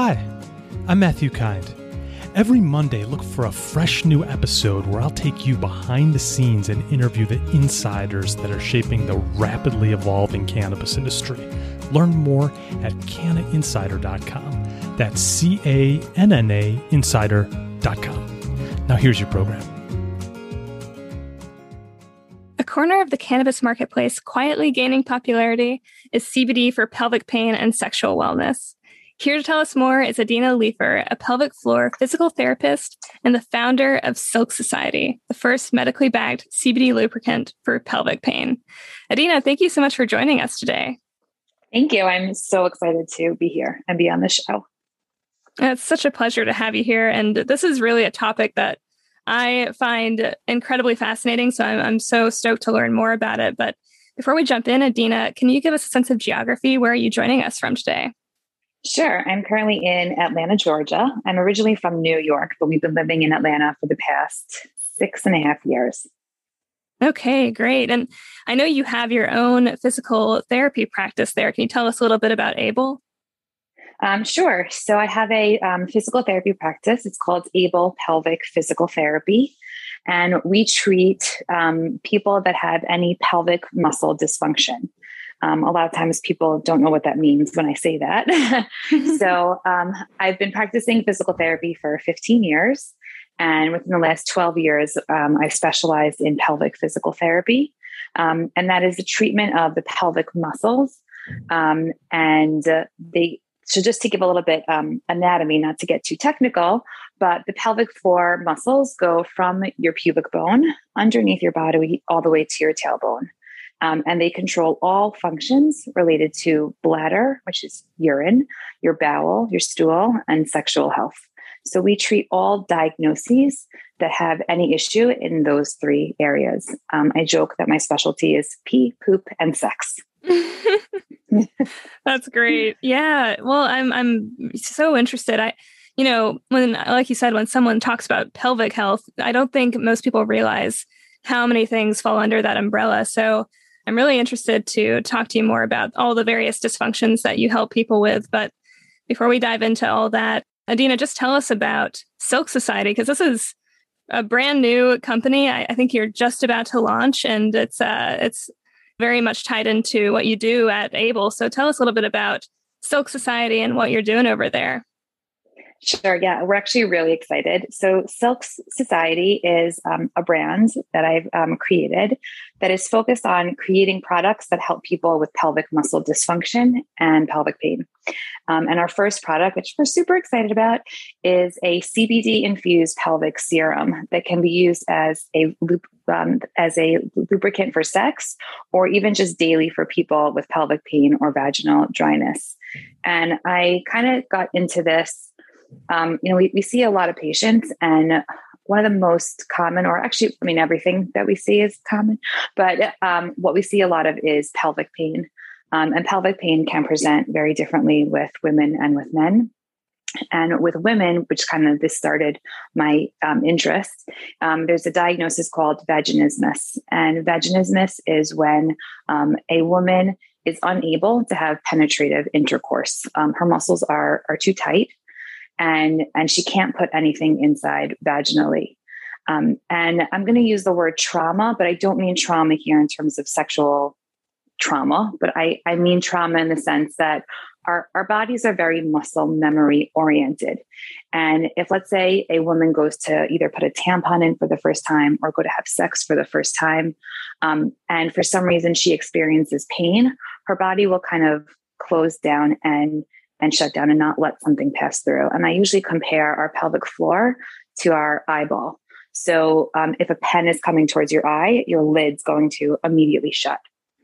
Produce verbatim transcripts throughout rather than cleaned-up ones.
Hi, I'm Matthew Kind. Every Monday, look for a fresh new episode where I'll take you behind the scenes and interview the insiders that are shaping the rapidly evolving cannabis industry. Learn more at canna insider dot com. That's C A N N A insider dot com. Now here's your program. A corner of the cannabis marketplace quietly gaining popularity is C B D for pelvic pain and sexual wellness. Here to tell us more is Adina Leifer, a pelvic floor physical therapist and the founder of Silk Society, the first medically backed C B D lubricant for pelvic pain. Adina, thank you so much for joining us today. Thank you. I'm so excited to be here and be on the show. It's such a pleasure to have you here. And this is really a topic that I find incredibly fascinating. So I'm, I'm so stoked to learn more about it. But before we jump in, Adina, can you give us a sense of geography? Where are you joining us from today? Sure. I'm currently in Atlanta, Georgia. I'm originally from New York, but we've been living in Atlanta for the past six and a half years. Okay, great. And I know you have your own physical therapy practice there. Can you tell us a little bit about Able? Um, sure. So I have a um, physical therapy practice. It's called Able Pelvic Physical Therapy. And we treat um, people that have any pelvic muscle dysfunction. Um, a lot of times people don't know what that means when I say that. so um, I've been practicing physical therapy for fifteen years. And within the last twelve years, um, I specialized in pelvic physical therapy. Um, and that is the treatment of the pelvic muscles. Um, and uh, they, so just to give a little bit um, anatomy, not to get too technical, but the pelvic floor muscles go from your pubic bone underneath your body all the way to your tailbone. Um, and they control all functions related to bladder, which is urine, your bowel, your stool, and sexual health. So we treat all diagnoses that have any issue in those three areas. Um, I joke that my specialty is pee, poop, and sex. That's great. Yeah. Well, I'm I'm so interested. I, you know, when, like you said, when someone talks about pelvic health, I don't think most people realize how many things fall under that umbrella. So I'm really interested to talk to you more about all the various dysfunctions that you help people with. But before we dive into all that, Adina, just tell us about Silk Society, because this is a brand new company. I, I think you're just about to launch, and it's uh, it's very much tied into what you do at Able. So tell us a little bit about Silk Society and what you're doing over there. Sure. Yeah, we're actually really excited. So Silk Society is um, a brand that I've um, created that is focused on creating products that help people with pelvic muscle dysfunction and pelvic pain. Um, and our first product, which we're super excited about, is a C B D infused pelvic serum that can be used as a um, as a lubricant for sex, or even just daily for people with pelvic pain or vaginal dryness. And I kind of got into this. Um, you know, we, we see a lot of patients, and one of the most common, or actually, I mean, everything that we see is common, but um, what we see a lot of is pelvic pain. Um, and pelvic pain can present very differently with women and with men. And with women, which kind of this started my um, interest, um, there's a diagnosis called vaginismus. And vaginismus is when um, a woman is unable to have penetrative intercourse. Um, her muscles are are too tight. And, and she can't put anything inside vaginally. Um, and I'm going to use the word trauma, but I don't mean trauma here in terms of sexual trauma, but I, I mean trauma in the sense that our, our bodies are very muscle memory oriented. And if, let's say, a woman goes to either put a tampon in for the first time or go to have sex for the first time, um, and for some reason she experiences pain, her body will kind of close down and and shut down and not let something pass through. And I usually compare our pelvic floor to our eyeball. So um, if a pen is coming towards your eye, your lid's going to immediately shut.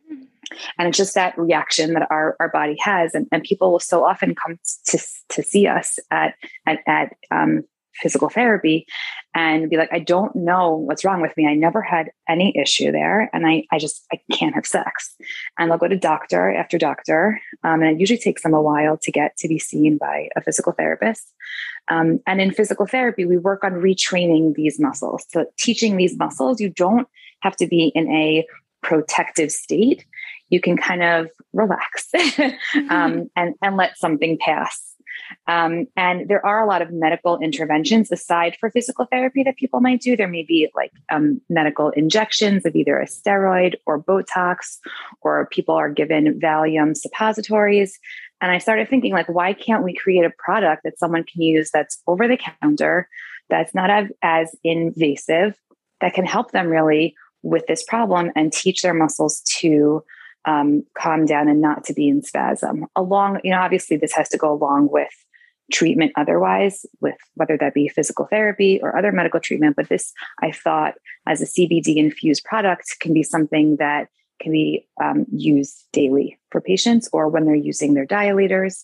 And it's just that reaction that our, our body has. And, and people will so often come to, to see us at, at, at um, physical therapy and be like, I don't know what's wrong with me. I never had any issue there. And I, I just, I can't have sex. And they'll go to doctor after doctor. Um, and it usually takes them a while to get to be seen by a physical therapist. Um, and in physical therapy, we work on retraining these muscles. So teaching these muscles, you don't have to be in a protective state. You can kind of relax um, and, and let something pass. Um, and there are a lot of medical interventions aside for physical therapy that people might do. There may be like um, medical injections of either a steroid or Botox, or people are given Valium suppositories. And I started thinking, like, why can't we create a product that someone can use that's over the counter, that's not as, as invasive, that can help them really with this problem and teach their muscles to um, calm down and not to be in spasm. Along, you know, obviously this has to go along with treatment otherwise, with whether that be physical therapy or other medical treatment. But this, I thought, as a C B D infused product, can be something that can be um, used daily for patients or when they're using their dilators.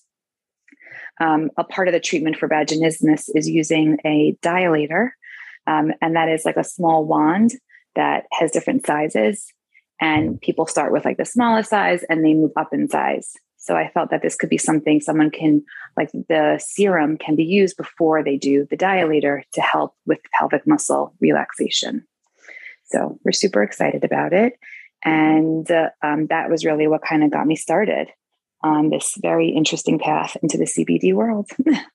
Um, a part of the treatment for vaginismus is using a dilator. Um, and that is like a small wand that has different sizes. And people start with like the smallest size and they move up in size. So I felt that this could be something someone can, like the serum can be used before they do the dilator to help with pelvic muscle relaxation. So we're super excited about it. And uh, um, that was really what kind of got me started on this very interesting path into the C B D world.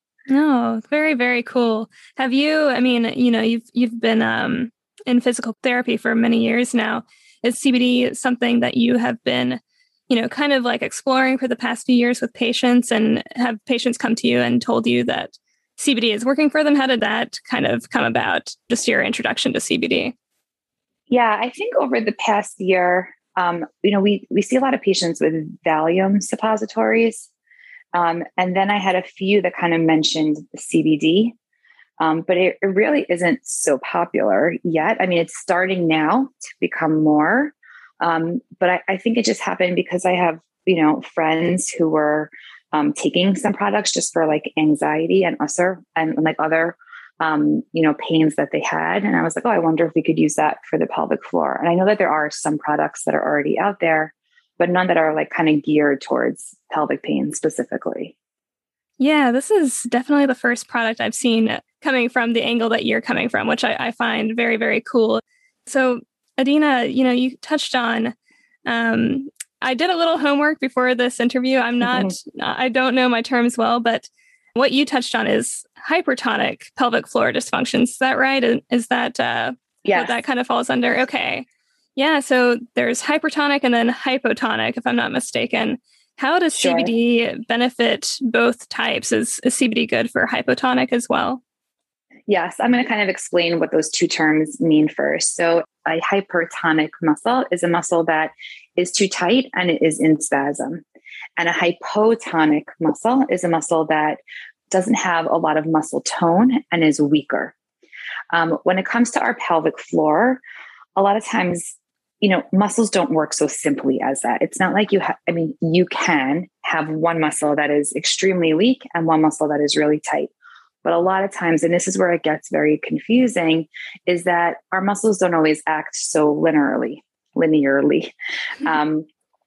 Oh, very, very cool. Have you, I mean, you know, you've, you've been um, in physical therapy for many years now. Is C B D something that you have been, you know, kind of like exploring for the past few years with patients, and have patients come to you and told you that C B D is working for them? How did that kind of come about? Just your introduction to C B D? Yeah, I think over the past year, um, you know, we, we see a lot of patients with Valium suppositories. Um, and then I had a few that kind of mentioned C B D, um, but it, it really isn't so popular yet. I mean, it's starting now to become more, um, but I, I think it just happened because I have, you know, friends who were um, taking some products just for like anxiety and usher and, and like other, um, you know, pains that they had. And I was like, oh, I wonder if we could use that for the pelvic floor. And I know that there are some products that are already out there, but none that are like kind of geared towards pelvic pain specifically. Yeah, this is definitely the first product I've seen coming from the angle that you're coming from, which I, I find very, very cool. So, Adina, you know, you touched on, um, I did a little homework before this interview. I'm not, mm-hmm. I don't know my terms well, but what you touched on is hypertonic pelvic floor dysfunctions. Is that right? Is that uh, yes. what that kind of falls under? Okay. Yeah. So there's hypertonic and then hypotonic, if I'm not mistaken. How does sure. C B D benefit both types? Is, is C B D good for hypotonic as well? Yes. I'm going to kind of explain what those two terms mean first. So a hypertonic muscle is a muscle that is too tight and it is in spasm. And a hypotonic muscle is a muscle that doesn't have a lot of muscle tone and is weaker. Um, when it comes to our pelvic floor, a lot of times, you know, muscles don't work so simply as that. It's not like you have, I mean, you can have one muscle that is extremely weak and one muscle that is really tight. But a lot of times, and this is where it gets very confusing, is that our muscles don't always act so linearly, linearly. um,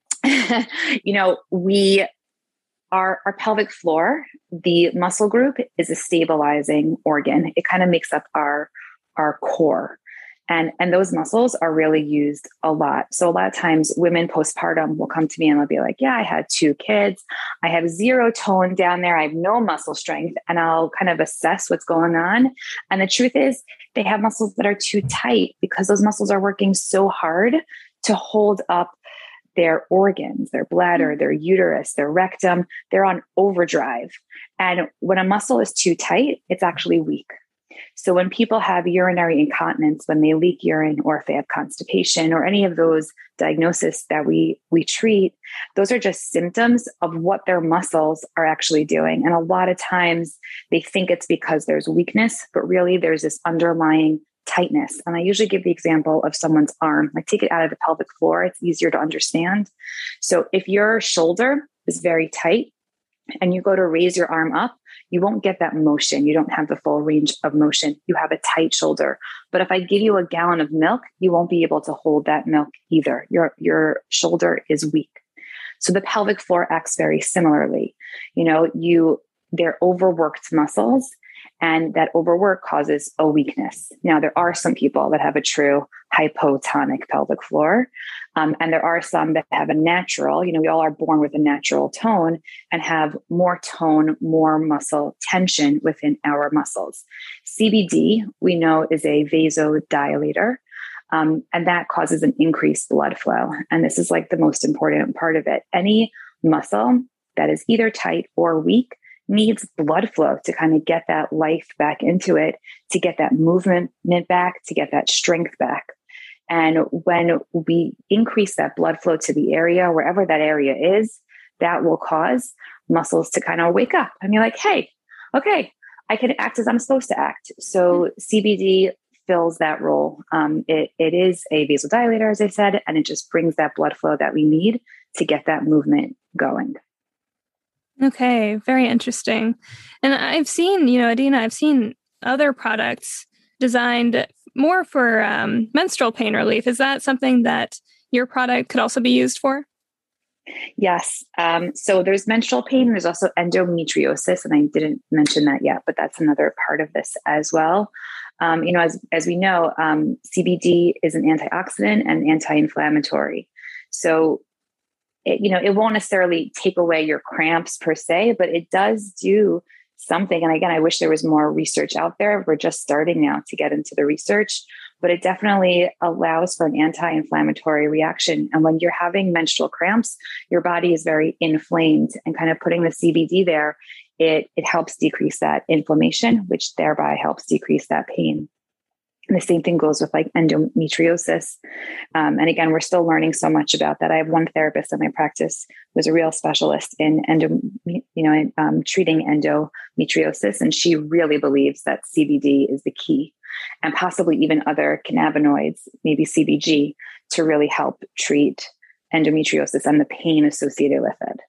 you know, we, our, our pelvic floor, the muscle group is a stabilizing organ. It kind of makes up our, our core. And, and those muscles are really used a lot. So a lot of times women postpartum will come to me and they'll be like, yeah, I had two kids. I have zero tone down there. I have no muscle strength. And I'll kind of assess what's going on. And the truth is they have muscles that are too tight because those muscles are working so hard to hold up their organs, their bladder, their uterus, their rectum. They're on overdrive. And when a muscle is too tight, it's actually weak. So when people have urinary incontinence, when they leak urine, or if they have constipation or any of those diagnoses that we, we treat, those are just symptoms of what their muscles are actually doing. And a lot of times they think it's because there's weakness, but really there's this underlying tightness. And I usually give the example of someone's arm, like take it out of the pelvic floor. It's easier to understand. So if your shoulder is very tight and you go to raise your arm up, you won't get that motion. You don't have the full range of motion. You have a tight shoulder. But if I give you a gallon of milk, you won't be able to hold that milk either. Your, your shoulder is weak. So the pelvic floor acts very similarly. You know, you, they're overworked muscles. And that overwork causes a weakness. Now, there are some people that have a true hypotonic pelvic floor. Um, and there are some that have a natural, you know, we all are born with a natural tone and have more tone, more muscle tension within our muscles. C B D, we know, is a vasodilator. Um, and that causes an increased blood flow. And this is like the most important part of it. Any muscle that is either tight or weak needs blood flow to kind of get that life back into it, to get that movement back, to get that strength back. And when we increase that blood flow to the area, wherever that area is, that will cause muscles to kind of wake up and be like, hey, okay, I can act as I'm supposed to act. So C B D fills that role. Um, it, it is a vasodilator, as I said, and it just brings that blood flow that we need to get that movement going. Okay, very interesting. And I've seen, you know, Adina, I've seen other products designed more for um, menstrual pain relief. Is that something that your product could also be used for? Yes. Um, so there's menstrual pain. There's also endometriosis, and I didn't mention that yet, but that's another part of this as well. Um, you know, as as we know, um, C B D is an antioxidant and anti-inflammatory. So It, you know, it won't necessarily take away your cramps per se, but it does do something. And again, I wish there was more research out there. We're just starting now to get into the research, but it definitely allows for an anti-inflammatory reaction. And when you're having menstrual cramps, your body is very inflamed, and kind of putting the C B D there, it, it helps decrease that inflammation, which thereby helps decrease that pain. And the same thing goes with like endometriosis. Um, and again, we're still learning so much about that. I have one therapist in my practice who is a real specialist in endo, you know, in, um, treating endometriosis. And she really believes that C B D is the key, and possibly even other cannabinoids, maybe C B G, to really help treat endometriosis and the pain associated with it.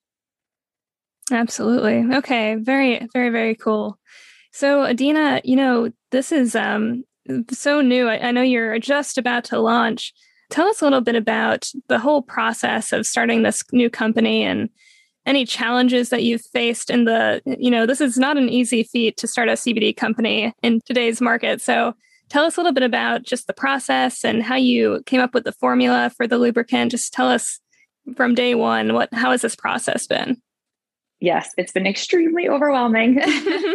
Absolutely. Okay. Very, very, very cool. So Adina, you know, this is, um, so new. I, I know you're just about to launch. Tell us a little bit about the whole process of starting this new company and any challenges that you've faced in the, you know, this is not an easy feat to start a C B D company in today's market. So tell us a little bit about just the process and how you came up with the formula for the lubricant. Just tell us from day one, what, how has this process been? Yes, it's been extremely overwhelming.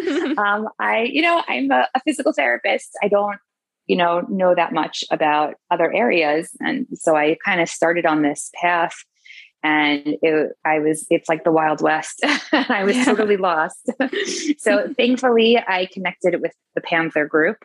um, I, you know, I'm a, a physical therapist. I don't, you know, know that much about other areas. And so I kind of started on this path, and it, I was, it's like the Wild West. I was yeah. totally lost. So thankfully I connected with the Panther Group.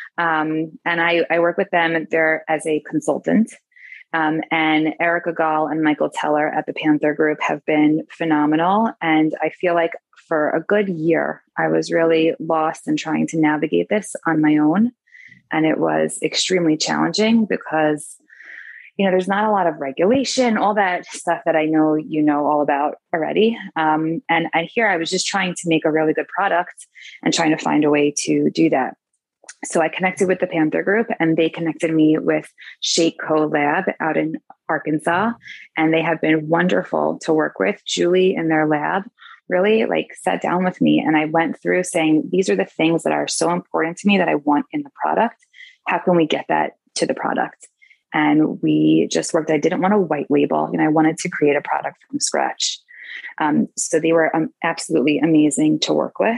Um, and I, I work with them there as a consultant. Um, and Erica Gall and Michael Teller at the Panther Group have been phenomenal. And I feel like for a good year, I was really lost in trying to navigate this on my own. And it was extremely challenging because, you know, there's not a lot of regulation, all that stuff that I know you know all about already. Um, and, and here I was just trying to make a really good product and trying to find a way to do that. So I connected with the Panther Group, and they connected me with Shake Co Lab out in Arkansas. And they have been wonderful to work with. Julie in their lab really like sat down with me, and I went through saying, these are the things that are so important to me that I want in the product. How can we get that to the product? And we just worked. I didn't want a white label, and I wanted to create a product from scratch. Um, so they were um, absolutely amazing to work with.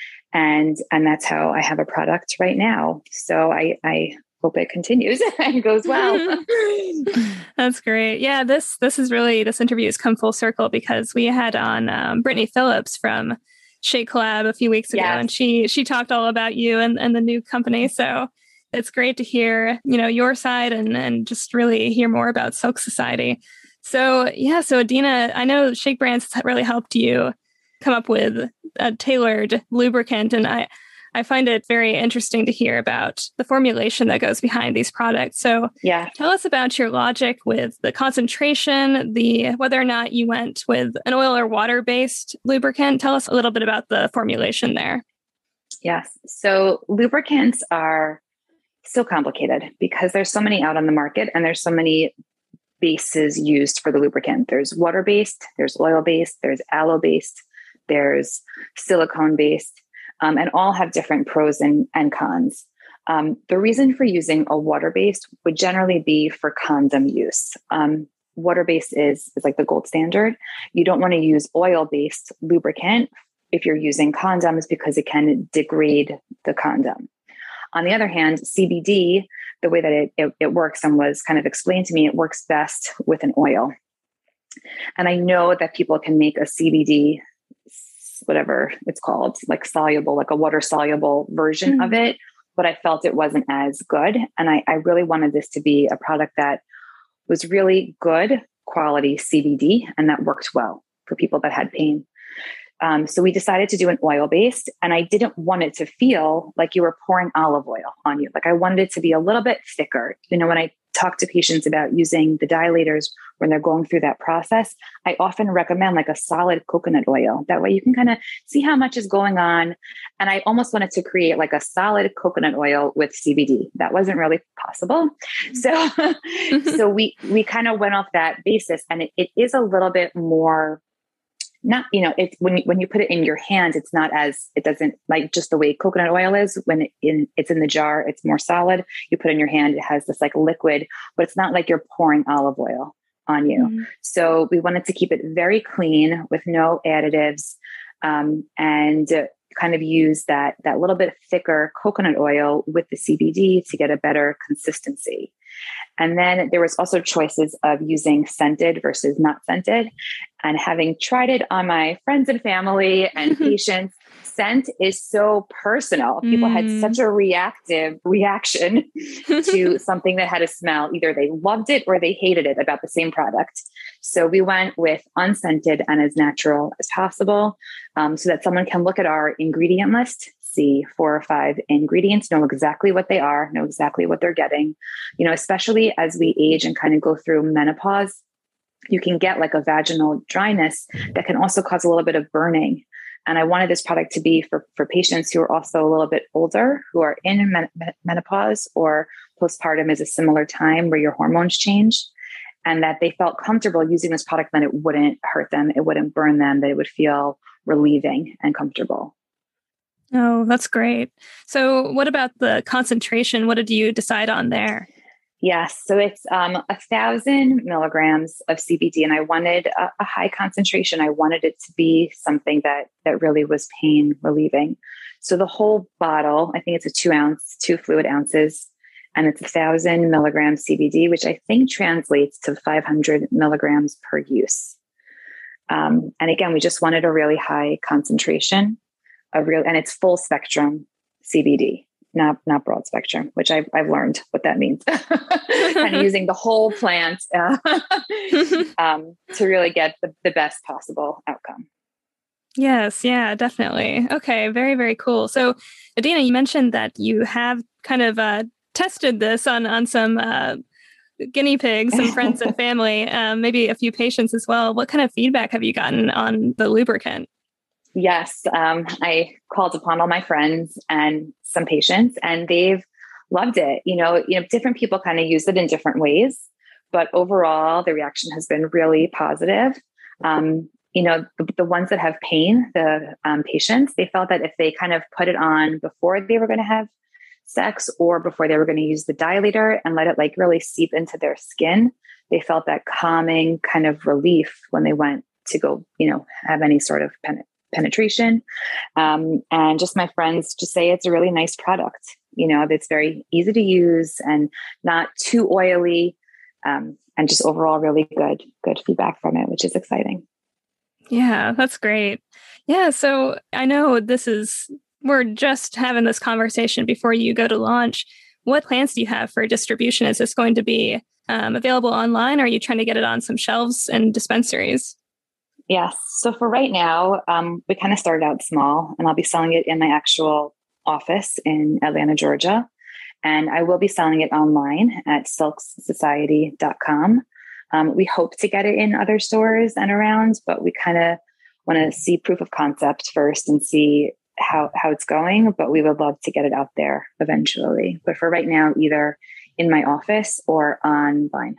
And, and that's how I have a product right now. So I, I hope it continues and goes well. That's great. Yeah, this this is really, this interview has come full circle because we had on um, Brittany Phillips from Shake Lab a few weeks ago, yes. and she she talked all about you and, and the new company. So it's great to hear, you know, your side and, and just really hear more about Silk Society. So yeah, so Adina, I know Shake Brands has really helped you come up with a tailored lubricant. And I, I find it very interesting to hear about the formulation that goes behind these products. So yeah, tell us about your logic with the concentration, the whether or not you went with an oil or water-based lubricant. Tell us a little bit about the formulation there. Yes. So lubricants are so complicated because there's so many out on the market, and there's so many bases used for the lubricant. There's water-based, there's oil-based, there's aloe-based, there's silicone-based. um, and all have different pros and, and cons. Um, the reason for using a water-based would generally be for condom use. Um, water-based is, is like the gold standard. You don't want to use oil-based lubricant if you're using condoms because it can degrade the condom. On the other hand, C B D, the way that it, it, it works and was kind of explained to me, it works best with an oil. And I know that people can make a C B D, whatever it's called, like soluble, like a water soluble version mm-hmm. of it, but I felt it wasn't as good. And I, I really wanted this to be a product that was really good quality C B D and that worked well for people that had pain. Um, so we decided to do an oil-based, and I didn't want it to feel like you were pouring olive oil on you. Like I wanted it to be a little bit thicker. You know, when I talk to patients about using the dilators when they're going through that process, I often recommend like a solid coconut oil. That way you can kind of see how much is going on. And I almost wanted to create like a solid coconut oil with C B D. That wasn't really possible. So, so we, we kind of went off that basis, and it, it is a little bit more not, you know, it's when you, when you put it in your hand, it's not as, it doesn't like just the way coconut oil is when it in, it's in the jar, it's more solid. You put it in your hand, it has this like liquid, but it's not like you're pouring olive oil on you. Mm-hmm. So we wanted to keep it very clean with no additives, um, and uh, kind of use that, that little bit thicker coconut oil with the C B D to get a better consistency. And then there was also choices of using scented versus not scented. And having tried it on my friends and family and patients, scent is so personal. People mm. had such a reactive reaction to something that had a smell. Either they loved it or they hated it about the same product. So we went with unscented and as natural as possible, um, so that someone can look at our ingredient list, see four or five ingredients, know exactly what they are, know exactly what they're getting. You know, especially as we age and kind of go through menopause, you can get like a vaginal dryness that can also cause a little bit of burning. And I wanted this product to be for, for patients who are also a little bit older, who are in men- menopause or postpartum is a similar time where your hormones change, and that they felt comfortable using this product, that it wouldn't hurt them, it wouldn't burn them, that it would feel relieving and comfortable. Oh, that's great. So what about the concentration? What did you decide on there? Yes. So it's um, a thousand milligrams of C B D, and I wanted a, a high concentration. I wanted it to be something that, that really was pain relieving. So the whole bottle, I think it's a two ounce, two fluid ounces, and it's a thousand milligrams C B D, which I think translates to five hundred milligrams per use. Um, and again, we just wanted a really high concentration, a real, and it's full spectrum C B D. Not not broad spectrum, which I've I've learned what that means. Kind of using the whole plant uh, um, to really get the, the best possible outcome. Yes, yeah, definitely. Okay, very very cool. So, Adina, you mentioned that you have kind of uh, tested this on on some uh, guinea pigs, some friends and family, um, maybe a few patients as well. What kind of feedback have you gotten on the lubricant? Yes, um, I called upon all my friends and some patients, and they've loved it. You know, you know, different people kind of use it in different ways, but overall, the reaction has been really positive. Um, you know, the, the ones that have pain, the um, patients, they felt that if they kind of put it on before they were going to have sex or before they were going to use the dilator and let it like really seep into their skin, they felt that calming kind of relief when they went to go, you know, have any sort of pen- penetration. Um, and just my friends just say it's a really nice product, you know, that's very easy to use and not too oily, um, and just overall really good, good feedback from it, which is exciting. Yeah, that's great. Yeah. So I know this is, we're just having this conversation before you go to launch. What plans do you have for distribution? Is this going to be um, available online? Or are you trying to get it on some shelves and dispensaries? Yes. So for right now, um, we kind of started out small, and I'll be selling it in my actual office in Atlanta, Georgia. And I will be selling it online at silks society dot com. Um, we hope to get it in other stores and around, but we kind of want to see proof of concept first and see how, how it's going. But we would love to get it out there eventually. But for right now, either in my office or online.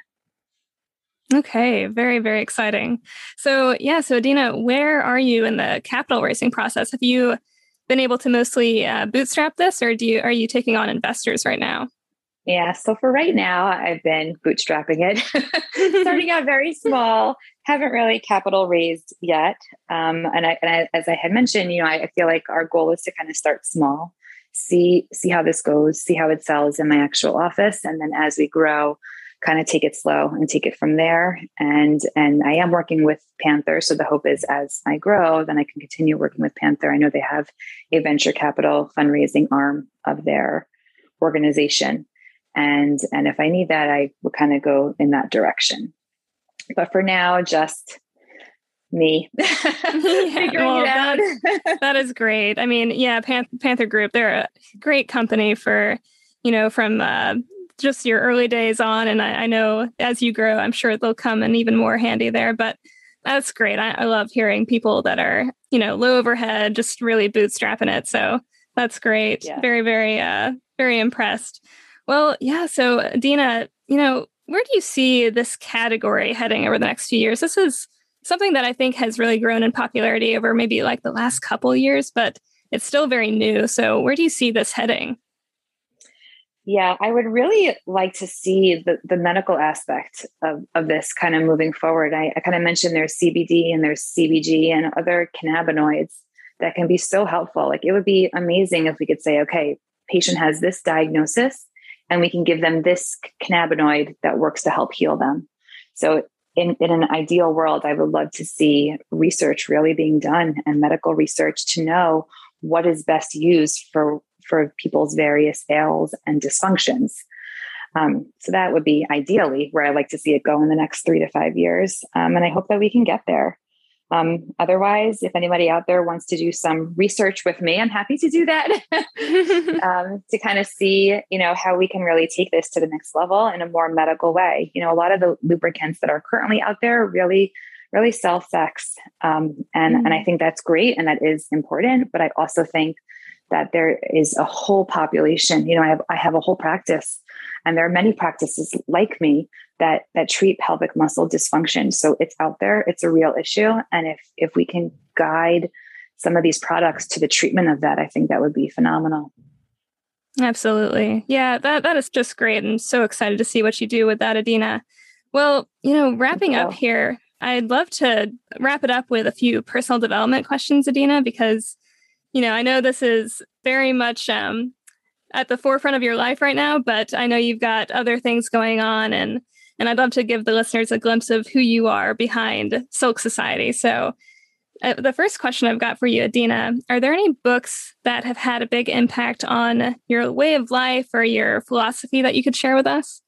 Okay, very, very exciting. So yeah, so Adina, where are you in the capital raising process? Have you been able to mostly uh, bootstrap this, or do you are you taking on investors right now? Yeah, so for right now, I've been bootstrapping it, starting out very small, haven't really capital raised yet. Um, and, I, and I, as I had mentioned, you know, I, I feel like our goal is to kind of start small, see see how this goes, see how it sells in my actual office, and then as we grow, kind of take it slow and take it from there. And and I am working with Panther, so the hope is as I grow, then I can continue working with Panther. I know they have a venture capital fundraising arm of their organization. And, and if I need that, I will kind of go in that direction. But for now, just me yeah, figuring well, it out. that, that is great. I mean, yeah, Pan- Panther Group, they're a great company for, you know, from uh, just your early days on. And I, I know as you grow, I'm sure they'll come in even more handy there. But that's great. I, I love hearing people that are, you know, low overhead, just really bootstrapping it. So that's great. Yeah. Very, very, uh, very impressed. Well, yeah. So, Dina, you know, where do you see this category heading over the next few years? This is something that I think has really grown in popularity over maybe like the last couple of years, but it's still very new. So, where do you see this heading? Yeah, I would really like to see the, the medical aspect of, of this kind of moving forward. I, I kind of mentioned there's C B D and there's C B G and other cannabinoids that can be so helpful. Like it would be amazing if we could say, okay, patient has this diagnosis, and we can give them this cannabinoid that works to help heal them. So in, in an ideal world, I would love to see research really being done and medical research to know what is best used for, for people's various ails and dysfunctions. Um, so that would be ideally where I'd like to see it go in the next three to five years. Um, and I hope that we can get there. Um, otherwise, if anybody out there wants to do some research with me, I'm happy to do that um, to kind of see, you know, how we can really take this to the next level in a more medical way. You know, a lot of the lubricants that are currently out there really, really sell sex. Um, and, mm-hmm. and I think that's great. And that is important. But I also think that there is a whole population, you know, I have, I have a whole practice, and there are many practices like me that that treat pelvic muscle dysfunction. So it's out there, it's a real issue. And if if we can guide some of these products to the treatment of that, I think that would be phenomenal. Absolutely. Yeah, that that is just great. I'm so excited to see what you do with that, Adina. Well, you know, wrapping up here, I'd love to wrap it up with a few personal development questions, Adina, because, you know, I know this is very much um, at the forefront of your life right now, but I know you've got other things going on, and And I'd love to give the listeners a glimpse of who you are behind Silk Society. So uh, the first question I've got for you, Adina, are there any books that have had a big impact on your way of life or your philosophy that you could share with us?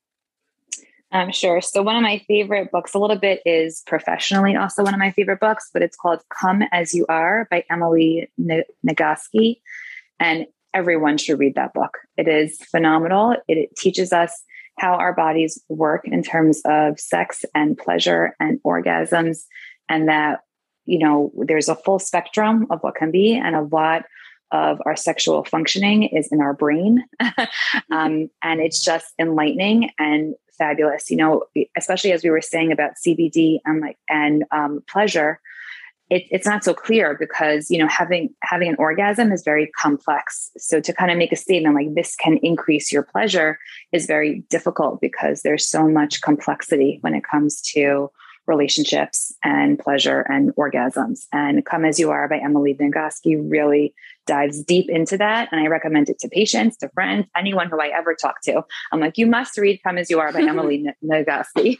Um, sure. So one of my favorite books a little bit is professionally also one of my favorite books, but it's called Come As You Are by Emily Nagoski. And everyone should read that book. It is phenomenal. It, it teaches us how our bodies work in terms of sex and pleasure and orgasms, and that, you know, there's a full spectrum of what can be, and a lot of our sexual functioning is in our brain. um, and it's just enlightening and fabulous, you know, especially as we were saying about C B D and like, and um, pleasure. It, it's not so clear because, you know, having, having an orgasm is very complex. So to kind of make a statement like this can increase your pleasure is very difficult because there's so much complexity when it comes to relationships and pleasure and orgasms. And Come As You Are by Emily Nagoski really dives deep into that. And I recommend it to patients, to friends, anyone who I ever talk to. I'm like, you must read Come As You Are by Emily Nagoski.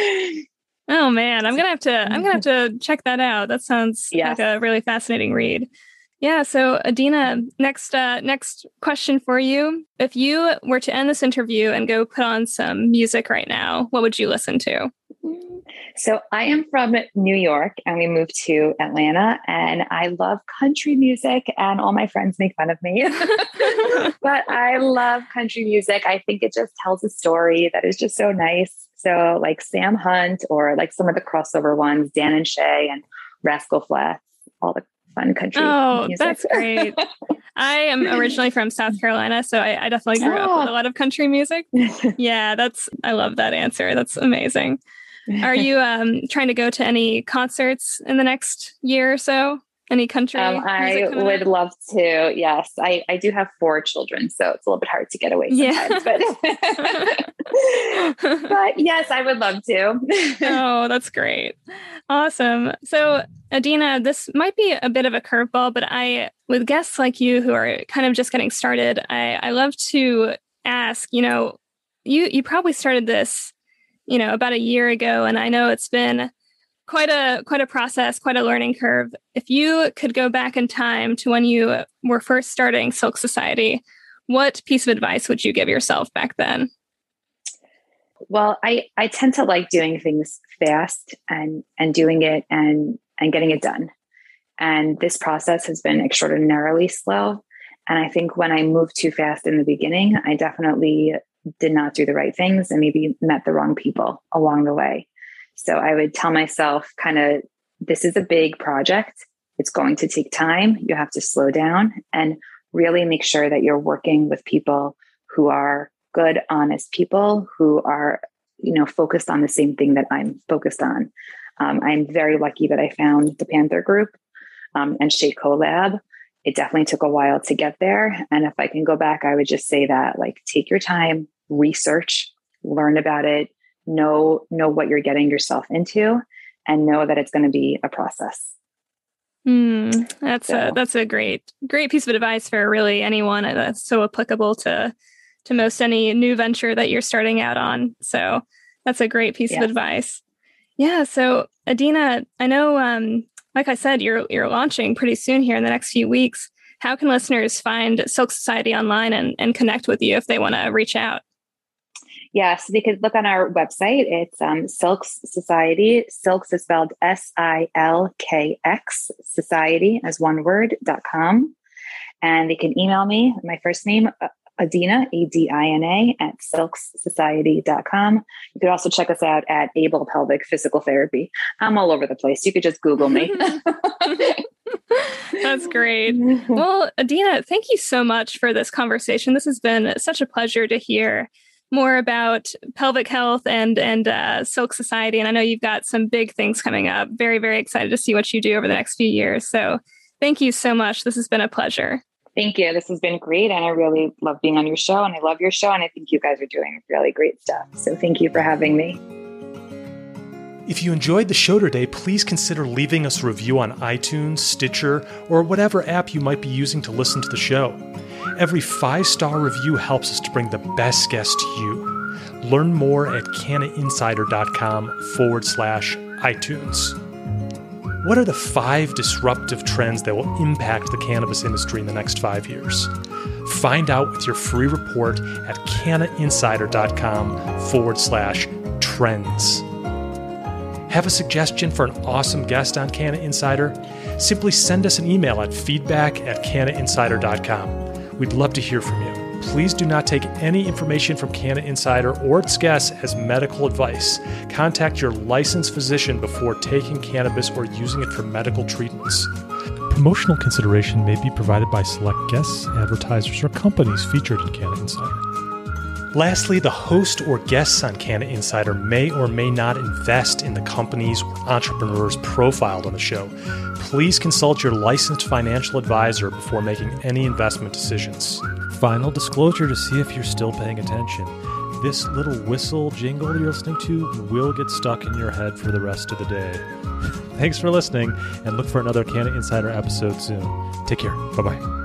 Oh man, I'm gonna have to. I'm gonna have to check that out. That sounds yes. like a really fascinating read. Yeah. So, Adina, next uh, next question for you: if you were to end this interview and go put on some music right now, what would you listen to? So, I am from New York, and we moved to Atlanta, and I love country music, and all my friends make fun of me, but I love country music. I think it just tells a story that is just so nice. So like Sam Hunt, or like some of the crossover ones, Dan and Shay and Rascal Flatts, all the fun country Oh, music. That's great. I am originally from South Carolina, so I, I definitely grew oh. up with a lot of country music. Yeah, that's, I love that answer. That's amazing. Are you um, trying to go to any concerts in the next year or so? Any country? Um, I would up? love to. Yes, I, I do have four children, so it's a little bit hard to get away sometimes. Yeah. But, but yes, I would love to. Oh, that's great. Awesome. So Adina, this might be a bit of a curveball, but I, with guests like you who are kind of just getting started, I, I love to ask, you know, you, you probably started this, you know, about a year ago, and I know it's been quite a quite a process, quite a learning curve. If you could go back in time to when you were first starting Silk Society, what piece of advice would you give yourself back then? Well, I, I tend to like doing things fast and and doing it and and getting it done. And this process has been extraordinarily slow. And I think when I moved too fast in the beginning, I definitely did not do the right things and maybe met the wrong people along the way. So I would tell myself kind of, this is a big project. It's going to take time. You have to slow down and really make sure that you're working with people who are good, honest people who are, you know, focused on the same thing that I'm focused on. Um, I'm very lucky that I found the Panther Group um, and Shake Collab. It definitely took a while to get there. And if I can go back, I would just say that, like, take your time, research, learn about it, know, know what you're getting yourself into, and know that it's going to be a process. Mm, that's so. a, that's a great, great piece of advice for really anyone. That's so applicable to, to most any new venture that you're starting out on. So that's a great piece yes. of advice. Yeah. So Adina, I know, um, like I said, you're, you're launching pretty soon here in the next few weeks. How can listeners find Silk Society online and, and connect with you if they want to reach out? Yes, they could look on our website. It's um, Silks Society. Silks is spelled S I L K X, society as one word, dot com. And they can email me, my first name, Adina, A D I N A, at silks society dot com. You could also check us out at Able Pelvic Physical Therapy. I'm all over the place. You could just Google me. That's great. Well, Adina, thank you so much for this conversation. This has been such a pleasure to hear more about pelvic health and and uh, Silk Society. And I know you've got some big things coming up. Very, very excited to see what you do over the next few years. So thank you so much. This has been a pleasure. Thank you. This has been great. And I really love being on your show. And I love your show. And I think you guys are doing really great stuff. So thank you for having me. If you enjoyed the show today, please consider leaving us a review on iTunes, Stitcher, or whatever app you might be using to listen to the show. Every five-star review helps us to bring the best guests to you. Learn more at cannainsider.com forward slash iTunes. What are the five disruptive trends that will impact the cannabis industry in the next five years? Find out with your free report at cannainsider.com forward slash trends. Have a suggestion for an awesome guest on Canna Insider? Simply send us an email at feedback at cannainsider dot com. We'd love to hear from you. Please do not take any information from Canna Insider or its guests as medical advice. Contact your licensed physician before taking cannabis or using it for medical treatments. Promotional consideration may be provided by select guests, advertisers, or companies featured in Canna Insider. Lastly, the host or guests on Canna Insider may or may not invest in the companies or entrepreneurs profiled on the show. Please consult your licensed financial advisor before making any investment decisions. Final disclosure to see if you're still paying attention. This little whistle jingle you're listening to will get stuck in your head for the rest of the day. Thanks for listening, and look for another Canna Insider episode soon. Take care. Bye-bye.